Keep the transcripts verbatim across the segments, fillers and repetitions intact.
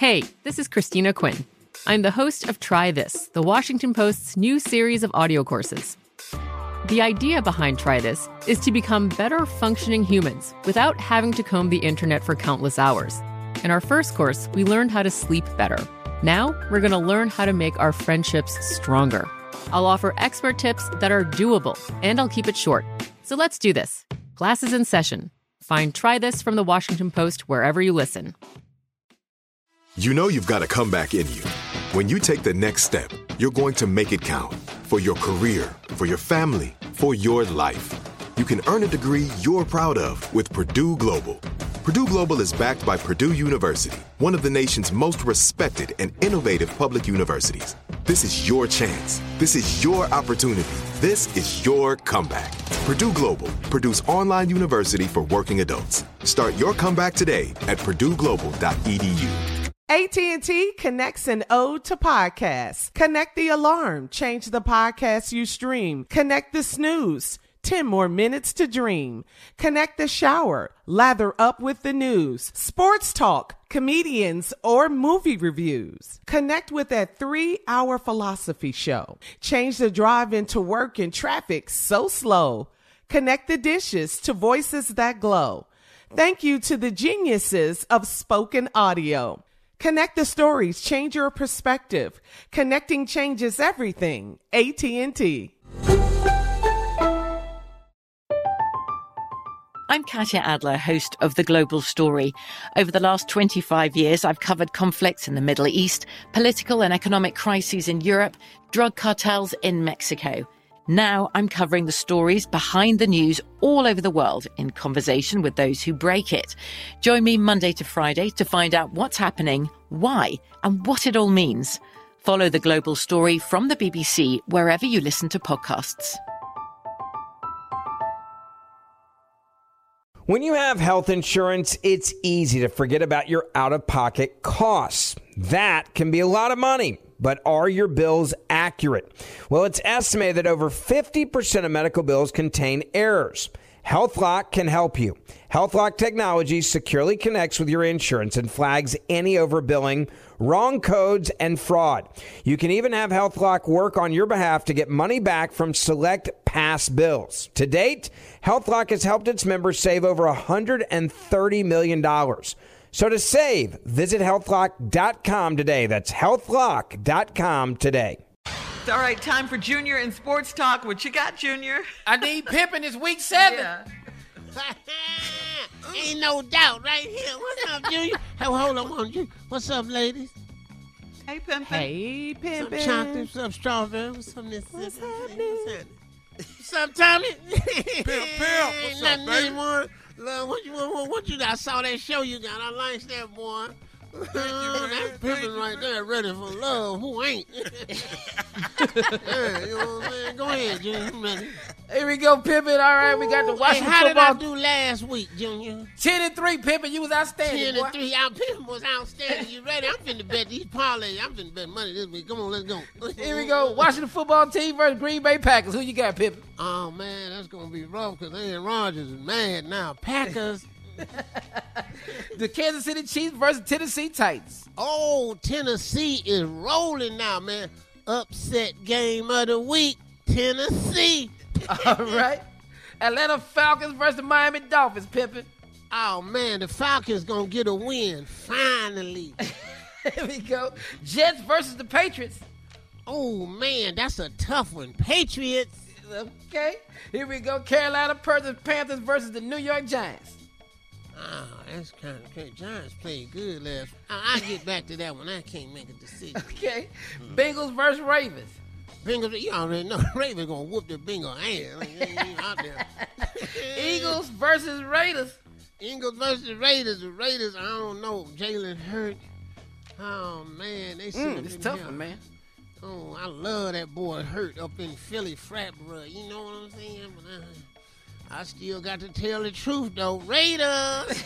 Hey, this is Christina Quinn. I'm the host of Try This, the Washington Post's new series of audio courses. The idea behind Try This is to become better functioning humans without having to comb the internet for countless hours. In our first course, we learned how to sleep better. Now, we're going to learn how to make our friendships stronger. I'll offer expert tips that are doable, and I'll keep it short. So let's do this. Class is in session. Find Try This from the Washington Post wherever you listen. You know you've got a comeback in you. When you take the next step, you're going to make it count. For your career, for your family, for your life. You can earn a degree you're proud of with Purdue Global. Purdue Global is backed by Purdue University, one of the nation's most respected and innovative public universities. This is your chance. This is your opportunity. This is your comeback. Purdue Global, Purdue's online university for working adults. Start your comeback today at purdue global dot e d u. A T and T connects an ode to podcasts. Connect the alarm. Change the podcast you stream. Connect the snooze. ten more minutes to dream. Connect the shower. Lather up with the news. Sports talk, comedians, or movie reviews. Connect with that three-hour philosophy show. Change the drive into work in traffic so slow. Connect the dishes to voices that glow. Thank you to the geniuses of spoken audio. Connect the stories, change your perspective. Connecting changes everything. A T and T. I'm Katya Adler, host of The Global Story. Over the last twenty-five years, I've covered conflicts in the Middle East, political and economic crises in Europe, drug cartels in Mexico. Now I'm covering the stories behind the news all over the world in conversation with those who break it. Join me Monday to Friday to find out what's happening, why, and what it all means. Follow The Global Story from the B B C wherever you listen to podcasts. When you have health insurance, it's easy to forget about your out-of-pocket costs. That can be a lot of money. But are your bills accurate? Well, it's estimated that over fifty percent of medical bills contain errors. HealthLock can help you. HealthLock technology securely connects with your insurance and flags any overbilling, wrong codes, and fraud. You can even have HealthLock work on your behalf to get money back from select past bills. To date, HealthLock has helped its members save over one hundred thirty million dollars. So to save, visit health lock dot com today. That's health lock dot com today. All right, time for Junior in Sports Talk. What you got, Junior? I need pimping. It's week seven. Yeah. Ain't no doubt right here. What's up, Junior? Hey, hold on, hold on. What's up, ladies? Hey, Pimpin'. Hey, Pimpin'. Some chocolate, what's up, strawberry? What's up, Miss What's What's happening? What's up, Tommy? Pimp, pimp. Ain't What's nothing up, baby? anymore. Look, what you, what, what you, I saw that show you got. I liked that, boy. Thank you, man. That's Thank pimpin' you, right man. there, ready for love. Who ain't? Yeah, you know what I'm saying? Go ahead, Junior. You ready? Here we go, pimping. All right, we got the Hey, Washington how did I football. do last week, Junior? Ten and three, pimping. You was outstanding, Ten boy. and three. Our pimpin' was outstanding. You ready? I'm finna bet these parlays. I'm finna bet money this week. Come on, let's go. Here we go. Washington football team versus Green Bay Packers. Who you got, pimping? Oh, man, that's going to be rough because Aaron Rodgers is mad now. Packers. The Kansas City Chiefs versus Tennessee Titans. Oh, Tennessee is rolling now, man. Upset game of the week, Tennessee. All right. Atlanta Falcons versus the Miami Dolphins, pimping. Oh, man, the Falcons going to get a win, finally. Here we go. Jets versus the Patriots. Oh, man, that's a tough one. Patriots. Okay. Here we go. Carolina Panthers versus the New York Giants. Oh, that's kind of crazy. Giants played good last. I- I'll get back to that one. I can't make a decision. Okay. Bengals versus Ravens. Bengals, you already know Ravens going to whoop the Bengal ass. Like, they ain't out there. Eagles versus Raiders. Eagles versus Raiders. The Raiders, I don't know. Jalen Hurt. Oh, man. They Mm, it's tough, one, man. Oh, I love that boy Hurt up in Philly frat, bro. You know what I'm saying? But I, I still got to tell the truth, though. Raiders!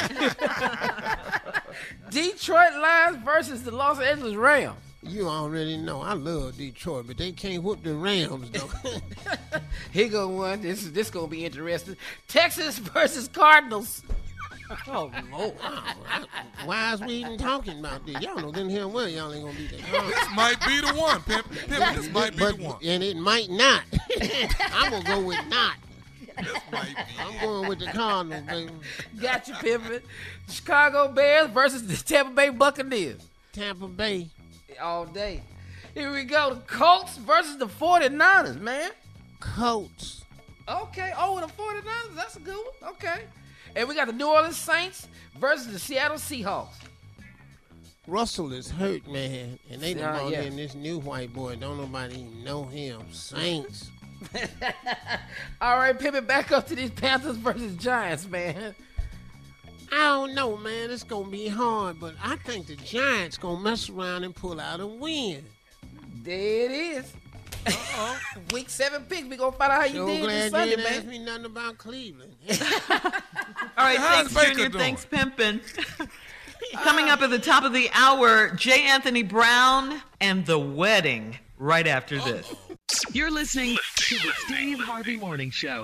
Detroit Lions versus the Los Angeles Rams. You already know. I love Detroit, but they can't whoop the Rams, though. Here go one. This is this gonna be interesting. Texas versus Cardinals. Oh, Lord. Why is we even talking about this? Y'all know then here well y'all ain't gonna be there. This might be the one, Pimp. Pimp, this might be but, the one. And it might not. I'm gonna go with not. This might be. I'm going with the Cardinals, baby. Got you, Pimpin'. Chicago Bears versus the Tampa Bay Buccaneers. Tampa Bay. All day. Here we go. The Colts versus the forty-niners, man. Colts. Okay. Oh, the forty-niners. That's a good one. Okay. And we got the New Orleans Saints versus the Seattle Seahawks. Russell is hurt, man. And they done Uh, brought yeah. in this new white boy. Don't nobody even know him. Saints. All right, pivot back up to these Panthers versus Giants, man. I don't know, man. It's going to be hard, but I think the Giants going to mess around and pull out a win. There it is. Uh-oh. Week seven pick. We going to find out how you So did glad this you Sunday, didn't ask man. me nothing about Cleveland. All right, How's thanks, Baker Junior. doing? Thanks, Pimpin'. Coming up at the top of the hour, J. Anthony Brown and The Wedding right after this. You're listening to the Steve Harvey Morning Show.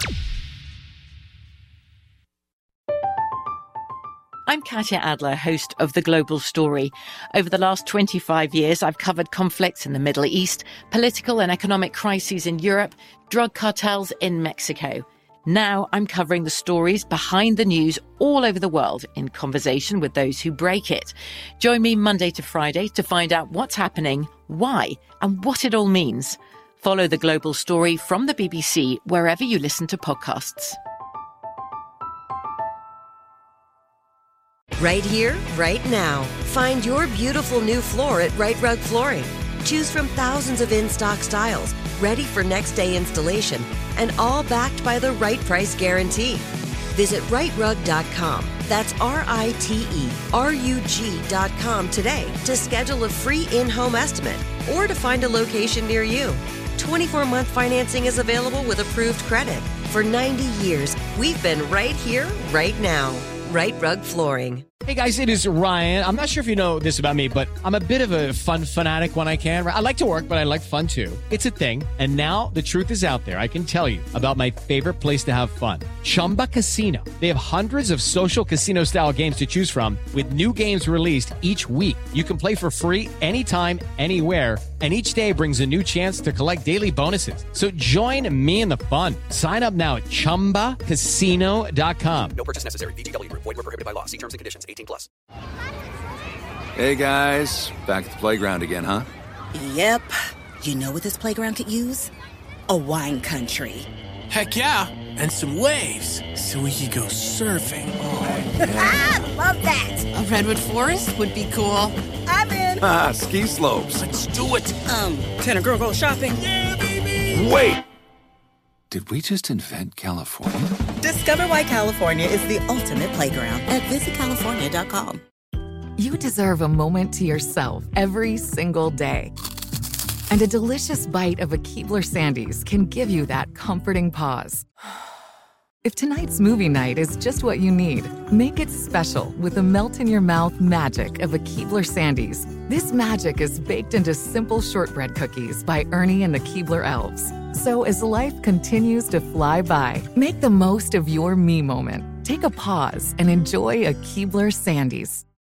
I'm Katya Adler, host of The Global Story. Over the last twenty-five years, I've covered conflicts in the Middle East, political and economic crises in Europe, drug cartels in Mexico. Now I'm covering the stories behind the news all over the world in conversation with those who break it. Join me Monday to Friday to find out what's happening, why, and what it all means. Follow The Global Story from the B B C wherever you listen to podcasts. Right here, right now. Find your beautiful new floor at Right Rug Flooring. Choose from thousands of in-stock styles, ready for next day installation, and all backed by the right price guarantee. Visit right rug dot com. That's R I T E R U G dot com today to schedule a free in-home estimate or to find a location near you. twenty-four month financing is available with approved credit. For ninety years, we've been right here, right now. Right Rug Flooring. Hey guys, it is Ryan. I'm not sure if you know this about me, but I'm a bit of a fun fanatic when I can. I like to work, but I like fun too. It's a thing. And now the truth is out there. I can tell you about my favorite place to have fun. Chumba Casino. They have hundreds of social casino style games to choose from with new games released each week. You can play for free anytime, anywhere. And each day brings a new chance to collect daily bonuses. So join me in the fun. Sign up now at chumba casino dot com. No purchase necessary. V G W Group. Void where prohibited by law. See terms and conditions. eighteen plus. Hey guys, back at the playground again, huh? Yep. You know what this playground could use? A wine country. Heck yeah, and some waves so we could go surfing. Oh, yeah. Ah, love that. A redwood forest would be cool. I'm in. Ah, ski slopes. Let's do it. Um, can a girl go shopping? Yeah, baby. Wait. Did we just invent California? Discover why California is the ultimate playground at visit california dot com. You deserve a moment to yourself every single day. And a delicious bite of a Keebler Sandies can give you that comforting pause. If tonight's movie night is just what you need, make it special with the melt-in-your-mouth magic of a Keebler Sandies. This magic is baked into simple shortbread cookies by Ernie and the Keebler Elves. So as life continues to fly by, make the most of your me moment. Take a pause and enjoy a Keebler Sandies.